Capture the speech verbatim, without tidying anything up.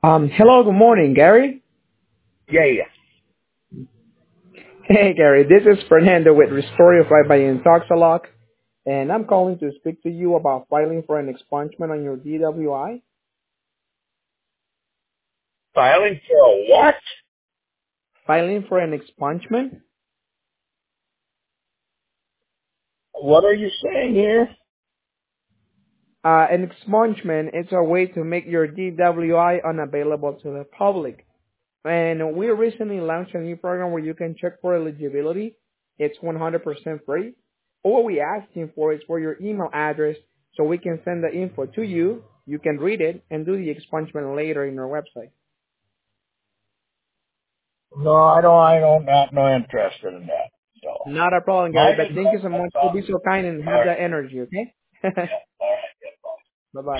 Um, hello, good morning, Gary. Yeah, yeah. Hey, Gary, this is Fernando with Restorative by Intoxalock, and I'm calling to speak to you about filing for an expungement on your D W I. Filing for a what? Filing for an expungement? What are you saying here? Uh, an expungement is a way to make your D W I unavailable to the public. And we recently launched a new program where you can check for eligibility. It's one hundred percent free. All we asking for is for your email address so we can send the info to you. You can read it and do the expungement later in our website. No, I don't. I don't. Not no interested in that. So Not a problem, Gary, might but as thank well. you so much. All So be so kind and have right. that energy, okay? Yeah. All right. Bye-bye.